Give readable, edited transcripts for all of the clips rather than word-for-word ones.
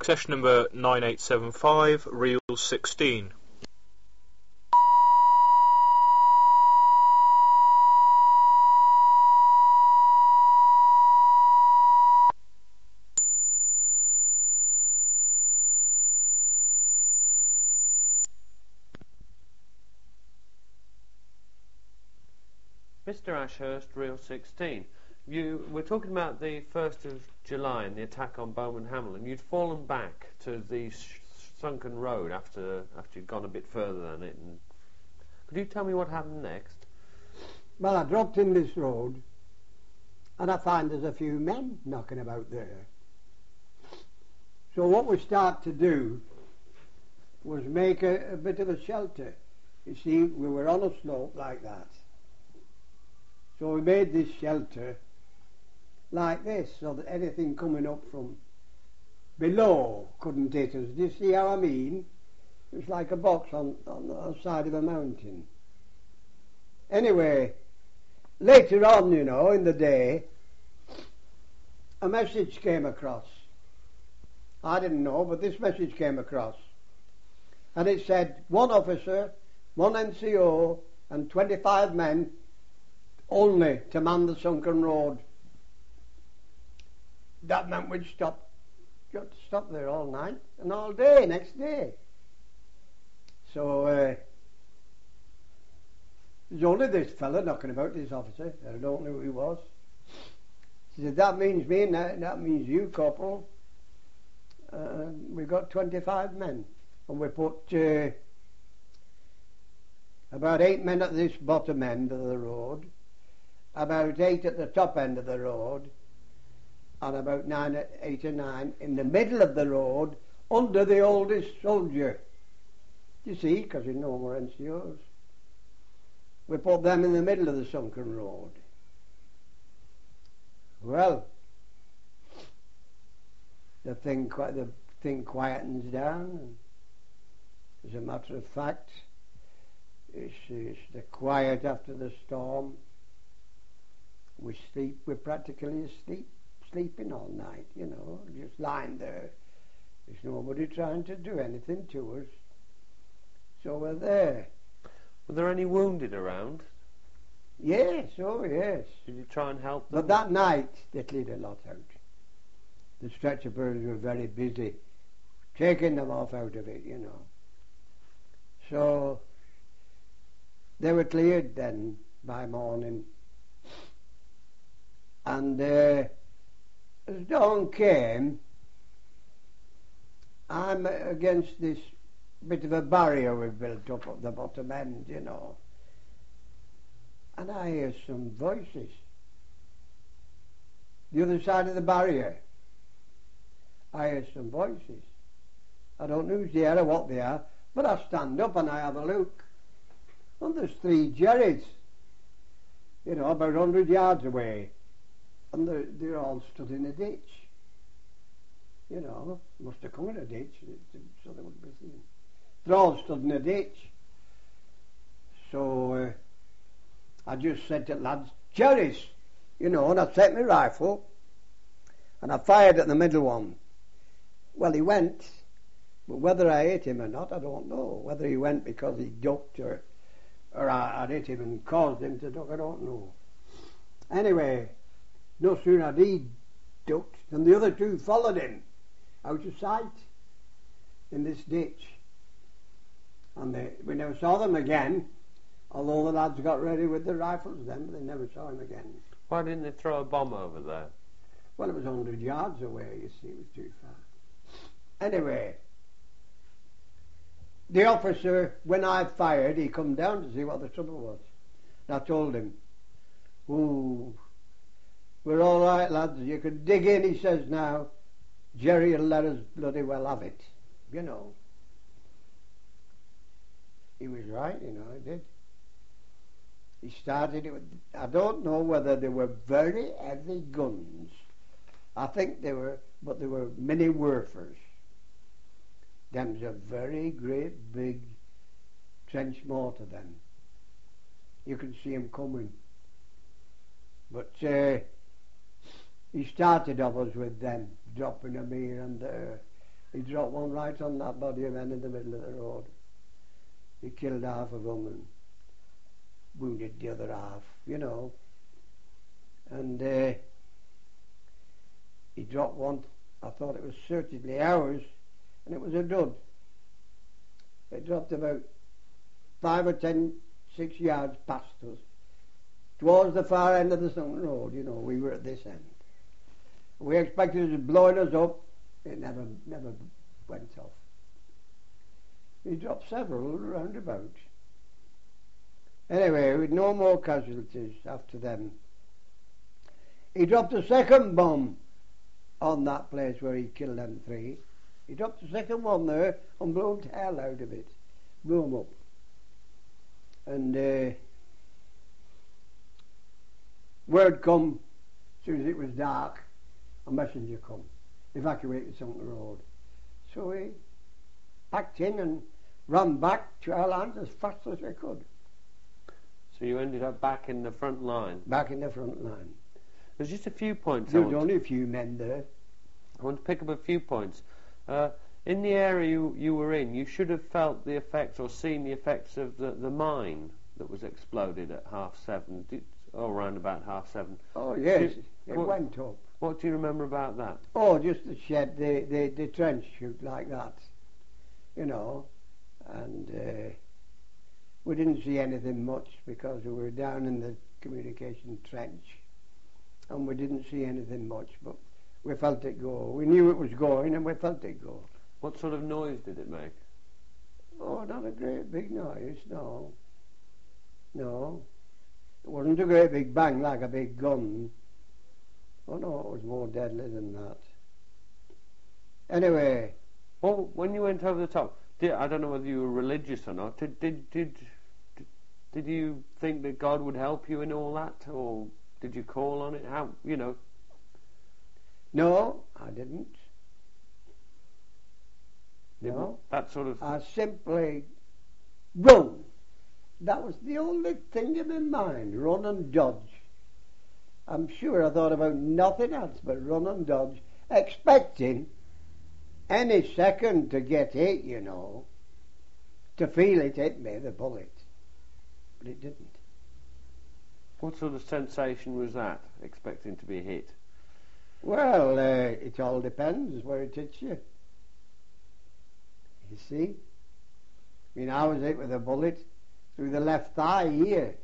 Accession number 9875, reel 16. Mr. Ashurst, reel 16. You were talking about the 1st of July and the attack on Bowman Hamel, and you'd fallen back to the sunken road after you'd gone a bit further than it. And could you tell me what happened next? Well, I dropped in this road, and I find there's a few men knocking about there. So what we start to do was make a bit of a shelter. You see, we were on a slope like that. So we made this shelter like this, so that anything coming up from below couldn't hit us. Do you see how I mean? It was like a box on the side of a mountain. Anyway, later on, you know, in the day, a message came across. I didn't know, but this message came across. And it said, 1 officer, 1 NCO, and 25 men only to man the sunken road. That meant we'd stop. You had to stop there all night and all day, next day. So there's only this fella knocking about, this officer. I don't know who he was. He said, that means me and that means you, Corporal. We got 25 men. And we put about 8 men at this bottom end of the road, about 8 at the top end of the road, and about 8 or 9 in the middle of the road under the oldest soldier. You see, because there's no more NCOs. We put them in the middle of the sunken road. Well, the thing quietens down, and as a matter of fact, it's the quiet after the storm. We sleep, we're practically sleeping all night, you know, just lying there. There's nobody trying to do anything to us. So we're there. Were there any wounded around? Yes, oh yes. Did you try and help them? But that night they cleared a lot out. The stretcher bearers were very busy taking them off out of it, you know. So they were cleared then by morning. And as dawn came, I'm against this bit of a barrier we've built up at the bottom end, you know. And I hear some voices. The other side of the barrier, I hear some voices. I don't know who's there or what they are, but I stand up and I have a look. And there's 3 Jerrys, you know, about 100 yards away. And they're all stood in a ditch. You know, must have come in a ditch, so they wouldn't be seen. They're all stood in a ditch. So I just said to the lads, Jerrys, you know, and I set my rifle and I fired at the middle one. Well, he went, but whether I hit him or not, I don't know. Whether he went because he ducked or I hit him and caused him to duck, I don't know. Anyway, no sooner had he ducked than the other 2 followed him out of sight in this ditch. And we never saw them again, although the lads got ready with their rifles then, but they never saw him again. Why didn't they throw a bomb over there? Well, it was 100 yards away, you see, it was too far. Anyway, the officer, when I fired, he come down to see what the trouble was. And I told him, ooh, we're all right, lads, you can dig in, he says now. Jerry will let us bloody well have it, you know. He was right, you know, he did. He started it with, I don't know whether they were very heavy guns. I think they were, but they were mini Werfers. Them's a very great big trench mortar then. You can see him coming. But he started off us with them, dropping them here and there. He dropped one right on that body of men in the middle of the road. He killed half of them and wounded the other half, you know. And he dropped one, I thought it was certainly ours, and it was a dud. It dropped about 5 or 10, 6 yards past us, towards the far end of the Sunken Road, you know. We were at this end. We expected it to blow us up. It never went off. He dropped several roundabout. Anyway, with no more casualties after them. He dropped a second bomb on that place where he killed them 3. He dropped a second one there and blew the hell out of it. Blew them up. And word come, as soon as it was dark, a messenger come, evacuate the Sunken Road. So we packed in and ran back to our land as fast as we could. So you ended up back in the front line? Back in the front line. There's just a few points. There was only a few men there. I want to pick up a few points. In the area you were in, you should have felt the effects or seen the effects of the mine that was exploded at 7:30, or around about 7:30. Oh, yes, it went up. What do you remember about that? Oh, just the shed, the trench chute like that, you know, and we didn't see anything much because we were down in the communication trench, and we didn't see anything much, but we felt it go. We knew it was going, and we felt it go. What sort of noise did it make? Oh, not a great big noise, no. No. It wasn't a great big bang like a big gun. Oh, no, it was more deadly than that. Anyway. Well, when you went over the top, I don't know whether you were religious or not, did you think that God would help you in all that, or did you call on it? How, you know? No, I didn't. No. That sort of... I simply run. That was the only thing in my mind, run and dodge. I'm sure I thought about nothing else but run and dodge, expecting any second to get hit, you know, to feel it hit me, the bullet. But it didn't. What sort of sensation was that, expecting to be hit? Well, it all depends where it hits you. You see? I mean, I was hit with a bullet through the left thigh here.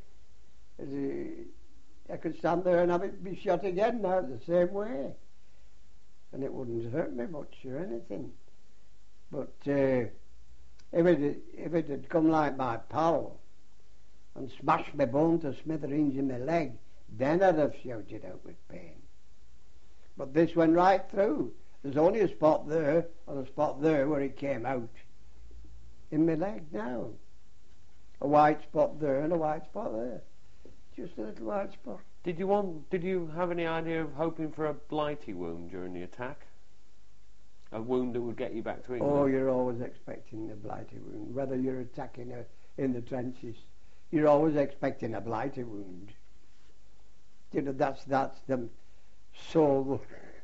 I could stand there and have it be shot again now the same way. And it wouldn't hurt me much or anything. But if it had come like my pal and smashed my bone to smithereens in my leg, then I'd have shouted out with pain. But this went right through. There's only a spot there and a spot there where it came out. In my leg now. A white spot there and a white spot there. Just a little white spot. Did you have any idea of hoping for a blighty wound during the attack? A wound that would get you back to England? Oh, you're always expecting a blighty wound. Whether you're attacking in the trenches, you're always expecting a blighty wound. You know, that's the sole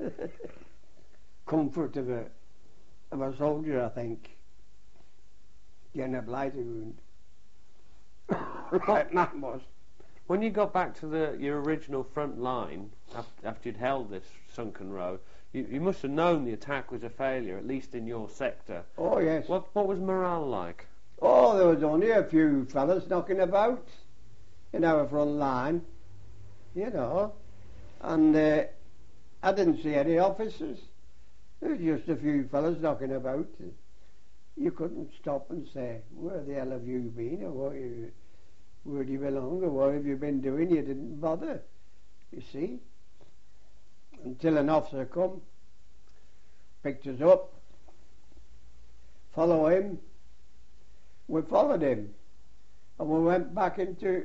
comfort of a soldier, I think. Getting a blighty wound. Right, that was. When you got back to your original front line, after you'd held this Sunken Road, you must have known the attack was a failure, at least in your sector. Oh, yes. What was morale like? Oh, there was only a few fellas knocking about in our front line, you know, and I didn't see any officers. There was just a few fellas knocking about. You couldn't stop and say, where the hell have you been, or where do you belong, or what have you been doing? You didn't bother, you see, until an officer come, picked us up, follow him. We followed him, and we went back into,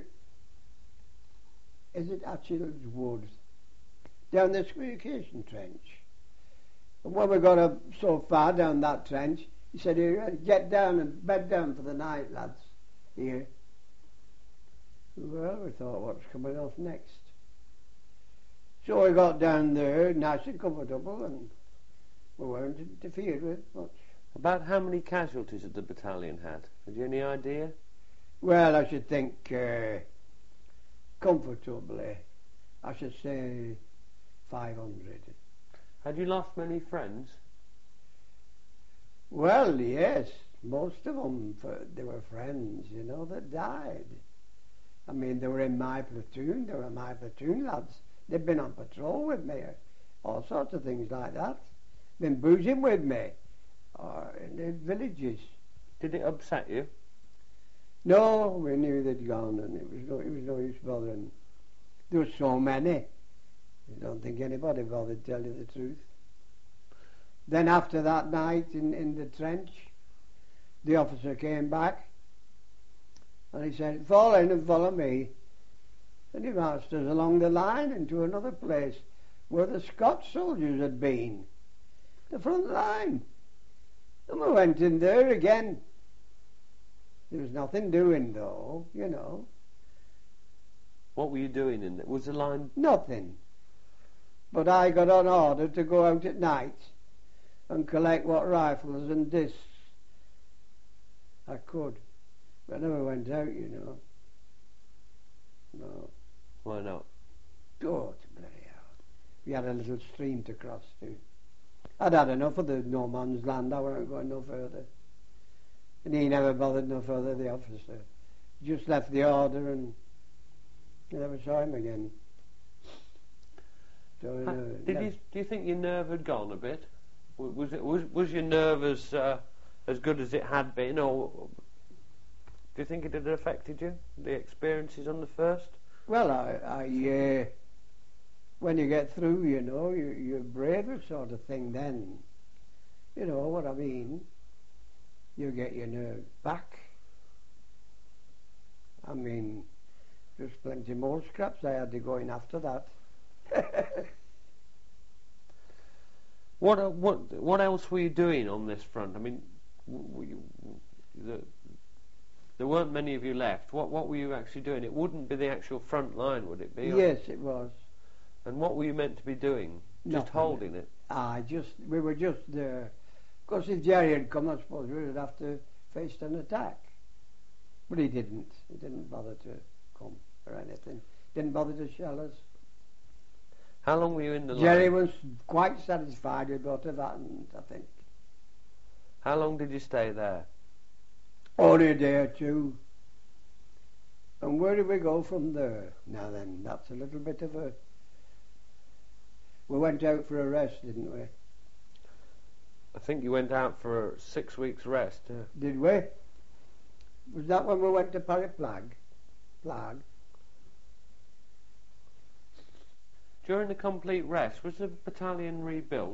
is it Atchild's Woods, down the communication trench. And when we got up so far down that trench, he said, get down and bed down for the night, lads, here. Well, we thought, what's coming off next? So we got down there, nice and comfortable, and We weren't interfered with much. About how many casualties had the battalion had? Had you any idea? Well, I should think comfortably, I should say 500. Had you lost many friends? Well, yes, most of them, they were friends, you know, that died. I mean, they were in my platoon, they were my platoon lads. They'd been on patrol with me, all sorts of things like that. Been boozing with me, or in the villages. Did it upset you? No, we knew they'd gone, and it was no use bothering. There were so many. I don't think anybody bothered to tell you the truth. Then after that night in the trench, the officer came back, and he said, "Fall in and follow me." And he marched us along the line into another place where the Scots soldiers had been, the front line. And we went in there again. There was nothing doing, though, you know. What were you doing in there? Was the line... Nothing. But I got on order to go out at night and collect what rifles and discs I could. But I never went out, you know. No. Why not? Oh, it's bloody hell. We had a little stream to cross to. I'd had enough of the no man's land. I weren't going no further. And he never bothered no further, the officer. Just left the order and I never saw him again. So, do you think your nerve had gone a bit? Was your nerve as good as it had been, or do you think it had affected you, the experiences on the first? Well, I when you get through, you know, you're braver sort of thing then. You know what I mean? You get your nerve back. I mean, there's plenty more scraps I had to go in after that. What else were you doing on this front? I mean, there weren't many of you left. What were you actually doing? It wouldn't be the actual front line, would it be? Yes, it was. And what were you meant to be doing? Just Nothing. holding it? We were just there. Of course, if Jerry had come, I suppose we would have to face an attack. But he didn't. He didn't bother to come or anything. Didn't bother to shell us. How long were you in the line? Jerry was quite satisfied with what had happened, I think. How long did you stay there? Only a day or two. And where did we go from there? Now then, that's a little bit of a... We went out for a rest, didn't we? I think you went out for 6 weeks rest. Yeah. Did we? Was that when we went to Parryplag? During the complete rest, was the battalion rebuilt?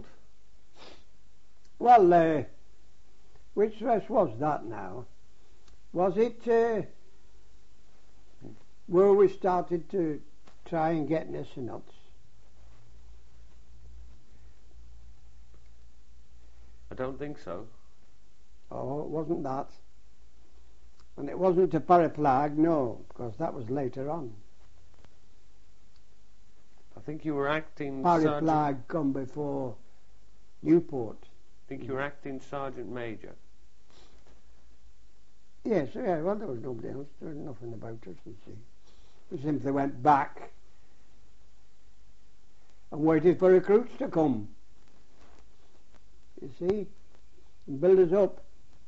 Well, which rest was that now? Was it where we started to try and get Nissenuts? I don't think so. Oh, it wasn't that. And it wasn't to Parryplag, no, because that was later on. I think you were acting Parryplag come before Newport. I think you were acting Sergeant Major. Yes, yeah, well, there was nobody else. There was nothing about us, you see. We simply went back and waited for recruits to come, you see, and build us up.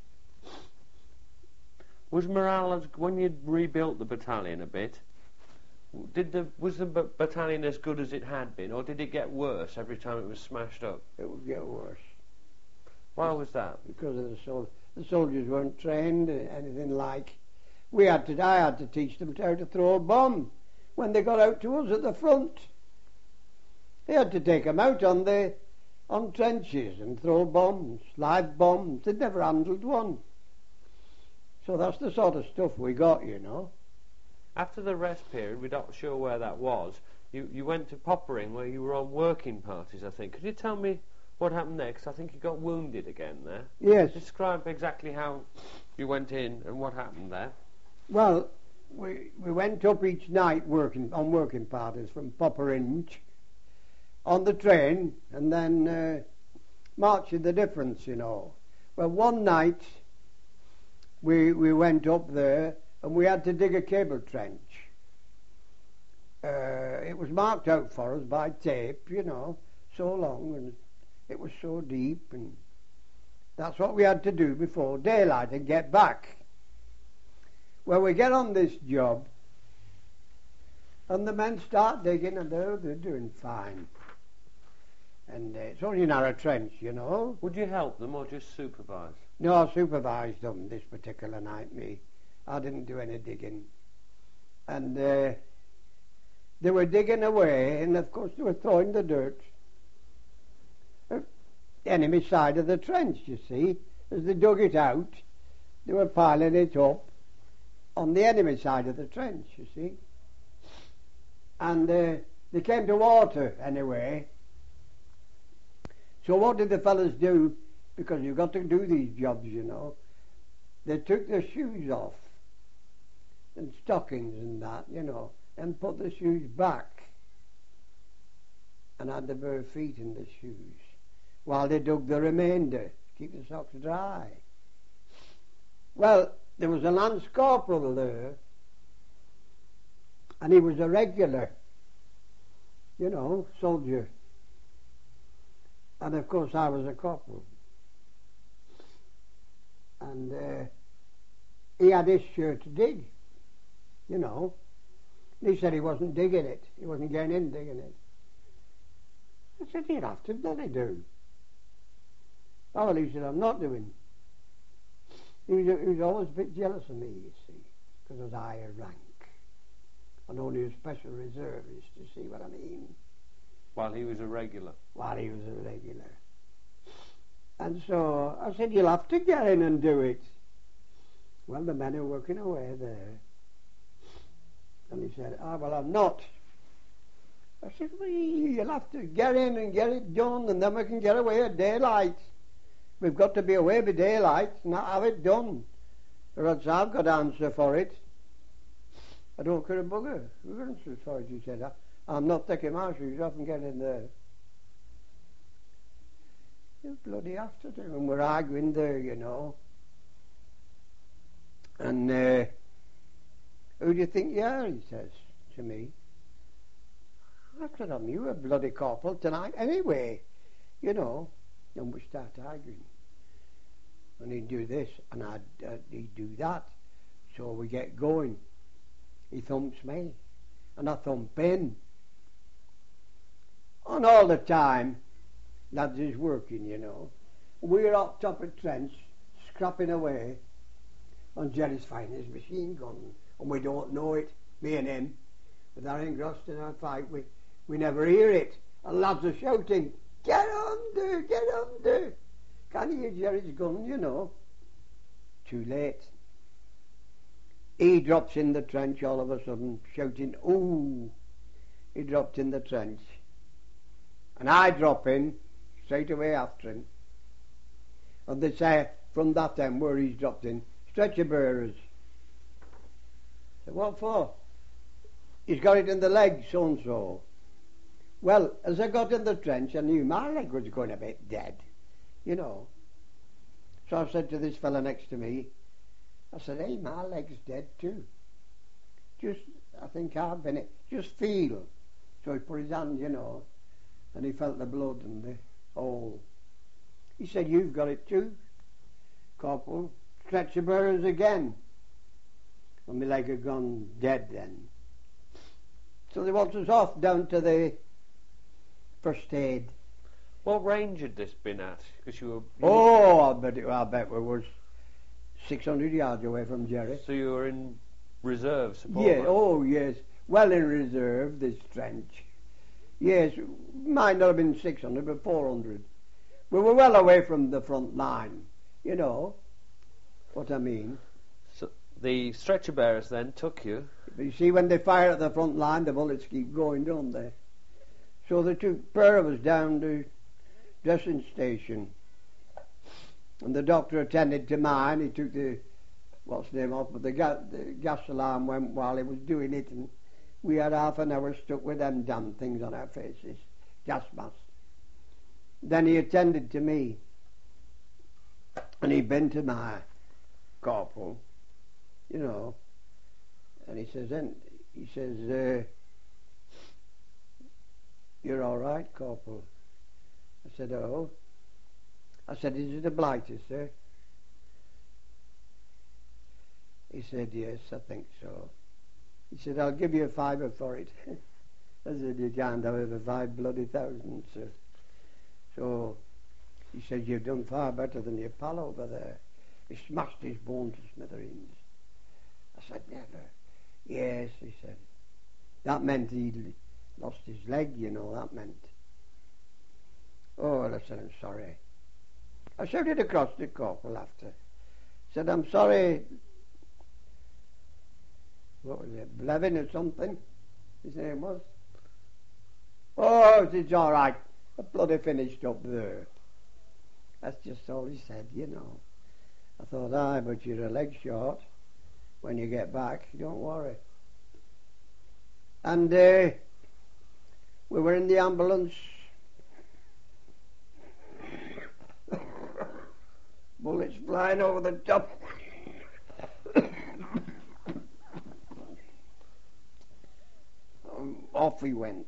Was morale, when you'd rebuilt the battalion a bit, was the battalion as good as it had been, or did it get worse every time it was smashed up? It would get worse. Why was that? Because of the soldiers weren't trained anything like. I had to teach them how to throw a bomb when they got out to us at the front. They had to take them out on trenches and throw bombs, live bombs. They'd never handled one. So that's the sort of stuff we got, you know. After the rest period, we're not sure where that was, you went to Poppering where you were on working parties, I think. Could you tell me what happened there? Because I think you got wounded again there. Yes. Describe exactly how you went in and what happened there. Well, we went up each night on working parties from Popperinge on the train, and then marching the difference, you know. Well, one night we went up there and we had to dig a cable trench. It was marked out for us by tape, you know, so long, and it was so deep, and that's what we had to do before daylight and get back. Well, we get on this job, and the men start digging, and they're doing fine. And it's only a narrow trench, you know. Would you help them or just supervise? No, I supervised them this particular night, me. I didn't do any digging. And they were digging away, and of course they were throwing the dirt. The enemy side of the trench, you see. As they dug it out, they were piling it up on the enemy side of the trench, you see. And they came to water anyway. So what did the fellas do? Because you've got to do these jobs, you know. They took their shoes off and stockings and that, you know, and put the shoes back and had the bare feet in the shoes while they dug the remainder to keep the socks dry. Well, there was a lance corporal there, and he was a regular, you know, soldier. And of course I was a corporal. And he had his shirt to dig, you know. He said he wasn't digging it. He wasn't getting in digging it. I said, you'd have to bloody do. Oh, well, he said, I'm not doing. He was always a bit jealous of me, you see, because I was higher rank. And only a special reservist, you see what I mean? While he was a regular. While he was a regular. And so I said, you'll have to get in and do it. Well, the men are working away there. And he said, well, I'm not. I said, well, you'll have to get in and get it done, and then we can get away at daylight. We've got to be away by daylight and not have it done, or else I've got to answer for it. I don't care a bugger who answers for it, he said. I'm not taking my shoes off and getting in there. You bloody have to do. And we're arguing there, you know. And who do you think you are, he says to me. I said, I'm you, a bloody corporal tonight anyway, you know. And we start arguing. And he'd do this, and he'd do that. So we get going. He thumps me, and I thump him. And all the time, lads is working, you know. We're up top of trench, scrapping away, and Jerry's firing his machine gun, and we don't know it, me and him. But they're engrossed in our fight, we never hear it. And lads are shouting, get under, get under. Can't hear Jerry's gun, you know. Too late. He drops in the trench all of a sudden, shouting, ooh. He dropped in the trench. And I drop in straight away after him. And they say, from that end where he's dropped in, stretcher bearers. I said, what for? He's got it in the leg, so-and-so. Well, as I got in the trench, I knew my leg was going a bit dead, you know. So I said to this fella next to me, I said, hey, my leg's dead too. Just, I think I've been it. Just feel. So he put his hand, you know, and he felt the blood and the hole. He said, you've got it too, Corporal. Stretcher bearers again. And my leg had gone dead then. So they want us off down to the first aid. What range had this been at? Because you were... I bet we was 600 yards away from Jerry. So you were in reserve support? Yeah, oh yes. Well in reserve, this trench. Yes, might not have been 600, but 400. We were well away from the front line, you know what I mean. So the stretcher bearers then took you. But you see, when they fire at the front line, the bullets keep going, don't they? So they took a pair of us down to dressing station. And the doctor attended to mine. He took the, what's the name off, but the gas alarm went while he was doing it, and we had half an hour stuck with them damn things on our faces, gas masks. Then he attended to me, and he'd been to my corporal, you know, and he says, you're all right, corporal. I said, oh. I said, is it a blighter, sir? He said, yes, I think so. He said, I'll give you a fiver for it. I said, you can't have it for 5 bloody thousand, sir. So he said, you've done far better than your pal over there. He smashed his bone to smithereens. I said, never. Yes, he said. That meant he'd lost his leg, you know, that meant. Oh, well, I said, I'm sorry. I shouted across the corporal after. I said, I'm sorry. What was it, Blevin or something? His name was. Oh, it's all right. I bloody finished up there. That's just all he said, you know. I thought, aye, but you're a leg short. When you get back, don't worry. And we were in the ambulance. Bullets flying over the top. Off we went.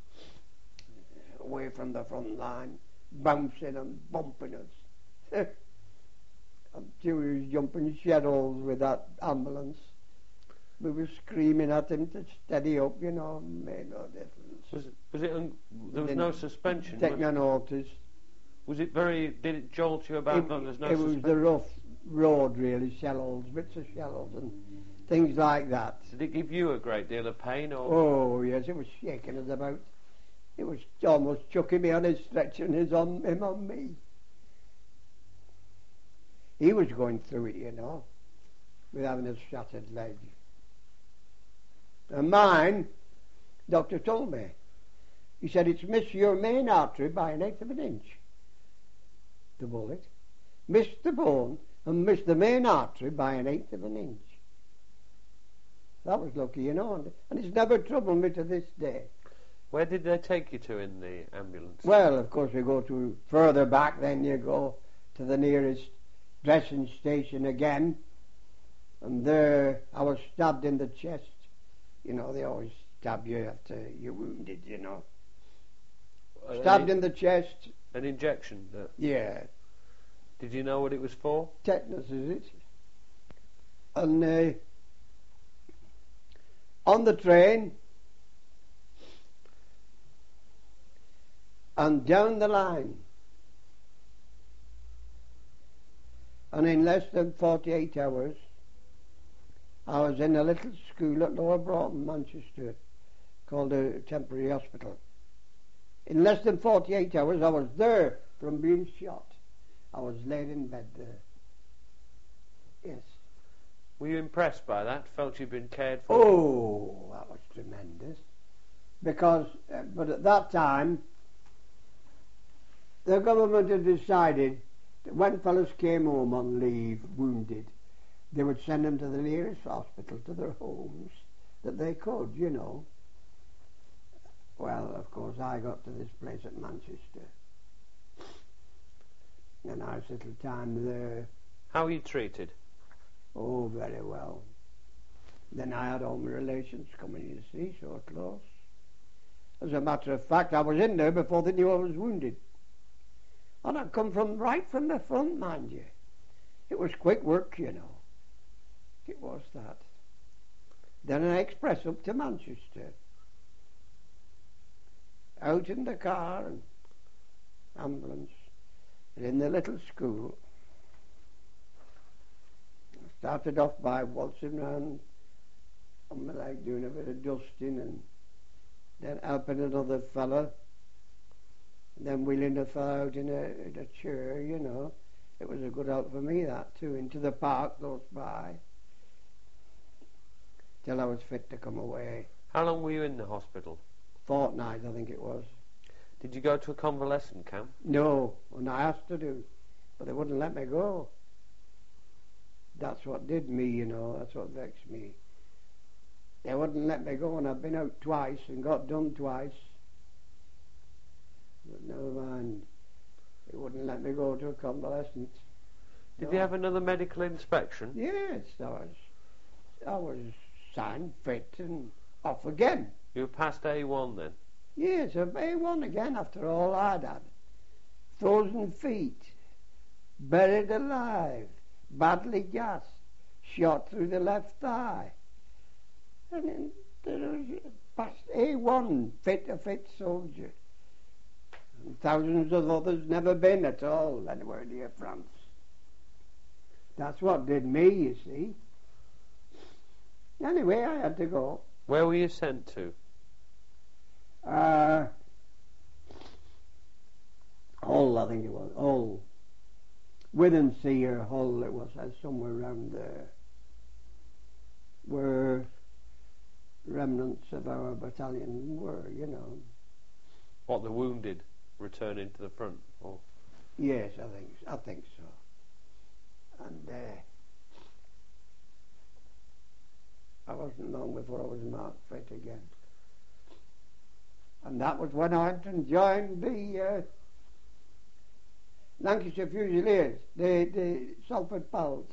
Away from the front line, bouncing and bumping us. Until we was jumping shells with that ambulance. We were screaming at him to steady up, you know, made no difference. There was no suspension? Take no notice. Did it jolt you about that there's no suspension? It was the rough road, really, shells, bits of shells and things like that. Did it give you a great deal of pain? Or? Oh, yes, it was shaking us about. It was almost chucking me on his stretcher and him on me. He was going through it, you know, with having a shattered leg. And mine, doctor told me, he said, it's missed your main artery by 1/8 of an inch, the bullet. Missed the bone and missed the main artery by 1/8 of an inch. That was lucky, you know, and it's never troubled me to this day. Where did they take you to in the ambulance? Well, of course, we go to further back, then you go to the nearest dressing station again, and there I was stabbed in the chest. You know, they always stab you after you're wounded, you know. Stabbed in the chest. An injection? Yeah. Did you know what it was for? Tetanus, is it? And on the train and down the line, and in less than 48 hours I was in a little school at Lower Broughton, Manchester, called a temporary hospital. In less than 48 hours I was there from being shot. I was laid in bed there. Yes. Were you impressed by that? Felt you'd been cared for? Oh, that was tremendous. Because, but at that time, the government had decided that when fellas came home on leave, wounded, they would send them to the nearest hospital, to their homes, that they could, you know. Well, of course, I got to this place at Manchester. A nice little time there. How were you treated? Oh, very well. Then I had all my relations coming, you see, so close. As a matter of fact, I was in there before they knew I was wounded. And I'd come right from the front, mind you. It was quick work, you know. It was that. Then an express up to Manchester. Out in the car and ambulance. And in the little school. I started off by waltzing round on my leg, doing a bit of dusting, and then helping another fella. And then wheeling a fella out in a chair, you know. It was a good help for me, that too, into the park close by. Till I was fit to come away. How long were you in the hospital? Fortnight, I think it was. Did you go to a convalescent camp? No, and I asked to do, but they wouldn't let me go. That's what did me, you know, that's what vexed me. They wouldn't let me go, and I've been out twice and got done twice. But never mind. He wouldn't let me go to a convalescence. Did you have another medical inspection? Yes, I was signed, fit, and off again. You were past A1 then? Yes, A1 again after all I'd had. Frozen feet, buried alive, badly gassed, shot through the left thigh. And then there was past A1, fit a fit soldier. And thousands of others never been at all anywhere near France. That's what did me, you see. Anyway, I had to go. Where were you sent to? Hull, I think it was. Hull. Withensea or Hull, it was somewhere around there. Where remnants of our battalion were, you know. What, the wounded returning to the front? Or? Yes, I think so. And I wasn't long before I was marked fit again. And that was when I went and joined the Lancashire Fusiliers, the Salford Pals.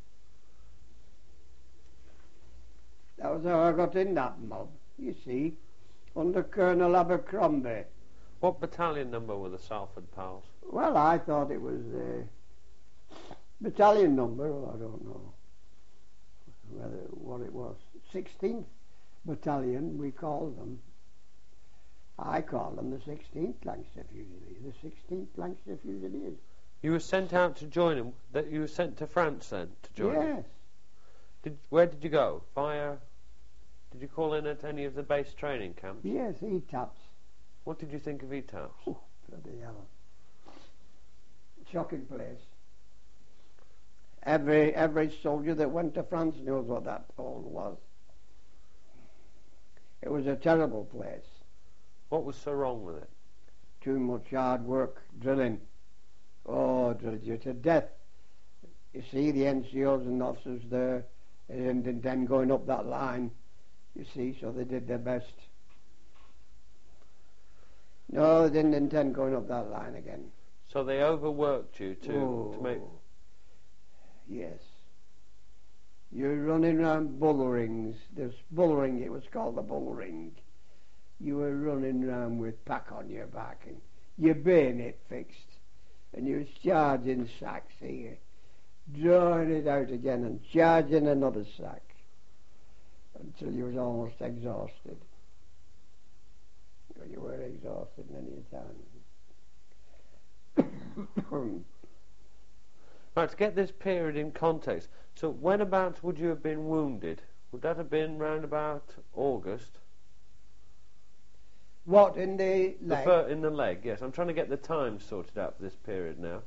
That was how I got in that mob, you see, under Colonel Abercrombie. What battalion number were the Salford Pals? Well, I thought it was battalion number, I don't know what it was. 16th Battalion, we called them. I called them the 16th Lancashire Fusiliers, the 16th Lancashire Fusiliers. You were sent out to join them? That you were sent to France then to join them? Yes. Where did you go? Did you call in at any of the base training camps? Yes, ETAPS. What did you think of ETAPS? Oh, bloody hell. Shocking place. Every soldier that went to France knows what that all was. It was a terrible place. What was so wrong with it? Too much hard work, drilling. Oh, drilled you to death. You see, the NCOs and officers there, they didn't intend going up that line, you see, so they did their best. No, they didn't intend going up that line again. So they overworked you to make... Yes. You're running around bull rings. There's bull ring, it was called the bull ring. You were running around with pack on your back and your bayonet fixed. And you was charging sacks here, drawing it out again and charging another sack until you was almost exhausted. Well, you were exhausted many a time. Right, to get this period in context, so when about would you have been wounded? Would that have been round about August? What, in the leg? In the leg, yes. I'm trying to get the time sorted out for this period now.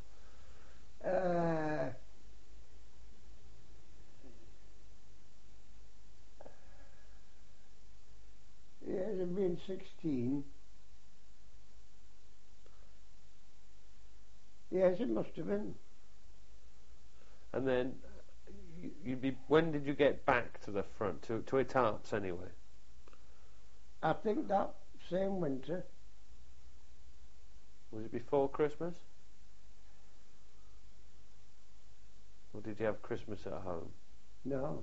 Yes, it'd been 16. Yes, it must have been. And then, when did you get back to the front, to Étampes anyway? I think that same winter. Was it before Christmas? Or did you have Christmas at home? No.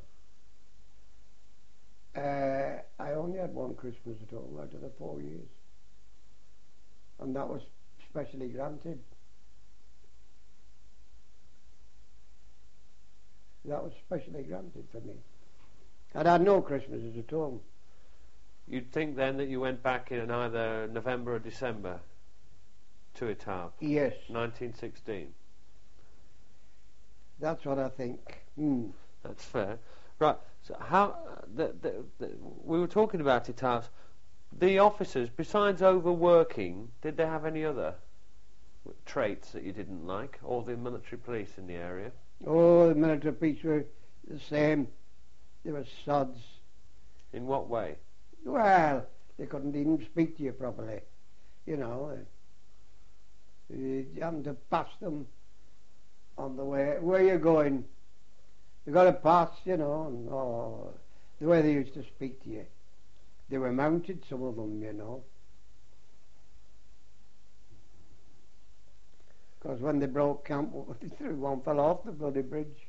I only had one Christmas at home out of the 4 years. And that was specially granted. That was specially granted for me. I'd had no Christmases at home. You'd think then that you went back in either November or December to Étampes? Yes. 1916? That's what I think. That's fair. Right, so how... we were talking about Étampes. The officers, besides overworking, did they have any other traits that you didn't like? Or the military police in the area? Oh, the military police were the same. They were sods. In what way? Well, they couldn't even speak to you properly. You know, you having to pass them on the way. Where you going? You got to pass, you know. And, the way they used to speak to you. They were mounted, some of them, you know. Because when they broke camp, one fell off the bloody bridge.